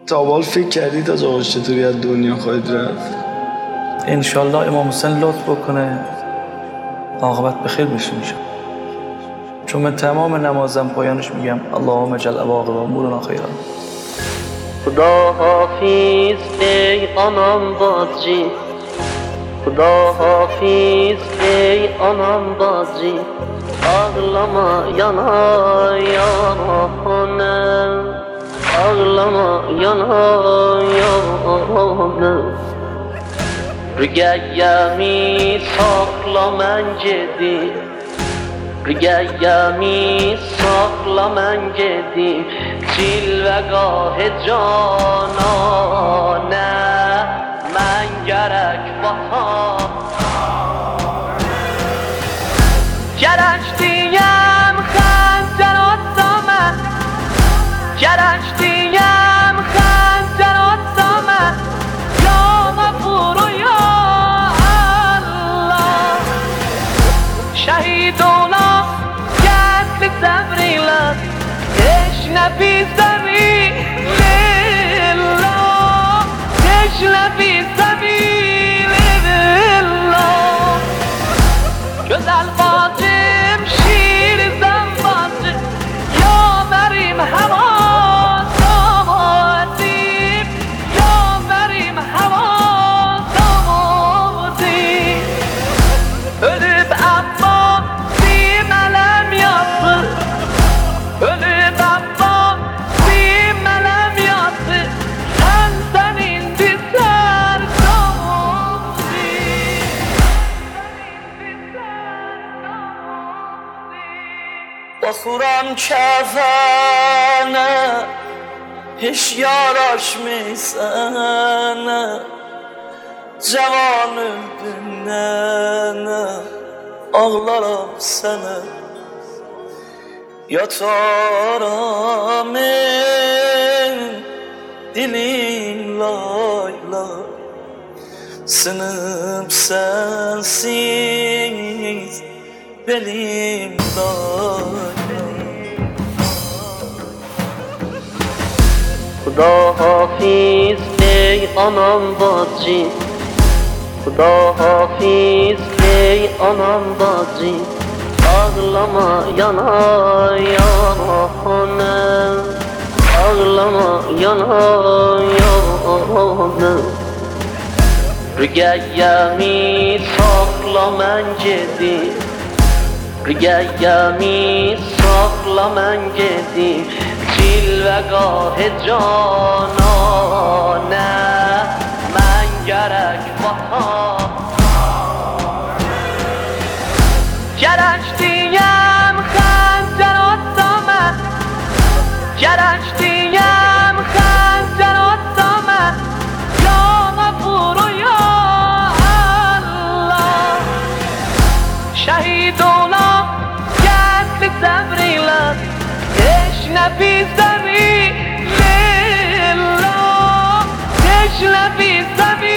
تا اول فکر کردید از آقا چطوری از دنیا خواهید رفت؟ انشالله امام حسین لطف بکنه عاقبت بخیر بشه میشه. چون من تمام نمازم پایانش میگم اللهم اجعل عواقب امورنا خیرا. خدا حافظ ای آنان بازجی، خدا حافظ ای آنان بازجی، ağlama yana yana ağlama yana yana Rügeyemi sakla mən gedim, Rügeyemi sakla mən gedim, Cilvəgah-ı cananə mən gərək batam. Gərək deyəm xəncər atsa mən, gərək deyəm xəncər atsa mən, ya Qəfuru ya Allah. Şəhid olam gəzli səbr ilə, heç nə bizəmi lillah, heç nə bizəmi lillah. Gözəl bacım, şirizəm bacım, yaverim həvasam adim, yaverim həvasam adim. Ölüb Əbbasi mələm yatır, ölüb Əbbasi mələm yatır, sən indi بخورم کفنه هش یاراش میزنه جوانım dinlene ağlarım sana yataram dilim lay lay sınıp sensiz belim lay. خدا حافظ ای آنان بازجی، خدا حافظ ای آنان بازجی، ağlama yana yana ağlama yana yana Rügeyemi sakla mən gedim, Rügeyemi sakla mən gedim, Cilvəgah-ı cananə mən gərək batam. Gərək deyəm xəncər atsa mən, gərək deyəm xəncər atsa mən, ya Qəfuru ya Allah. Şəhid olam gəzli səbr ilə, heç nə bizəmi lillah, heç nə bizəmi